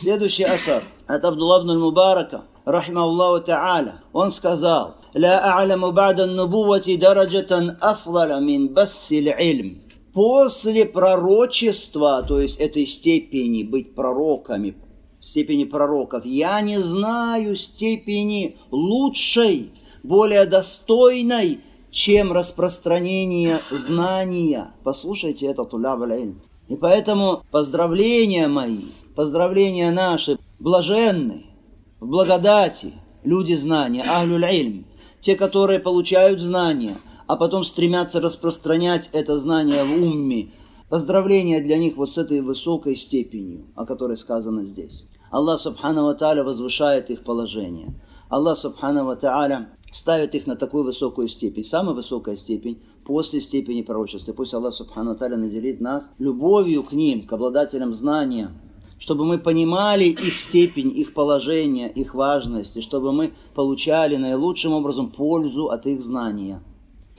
Следующий асар от Абдулла ибн Мубарака, рахимахуллаху та'аля. Он сказал: «Ла а'ламу ба'да ан-нубуввати дараджатан афдала мин бассил ильм». После пророчества, то есть этой степени быть пророками, степени пророков, я не знаю степени лучшей, более достойной, чем распространение знания. Послушайте это, туляб аль-илм. И поэтому поздравления мои, поздравления наши, блаженны, в благодати, люди знания, ахлюль ильм, те, которые получают знания, а потом стремятся распространять это знание в умме. Поздравления для них вот с этой высокой степенью, о которой сказано здесь. Аллах субхану ва тааля возвышает их положение. Аллах субхану ва тааля ставит их на такую высокую степень. Самая высокая степень после степени пророчества. Пусть Аллах субхану ва тааля наделит нас любовью к ним, к обладателям знания, чтобы мы понимали их степень, их положение, их важность, и чтобы мы получали наилучшим образом пользу от их знания.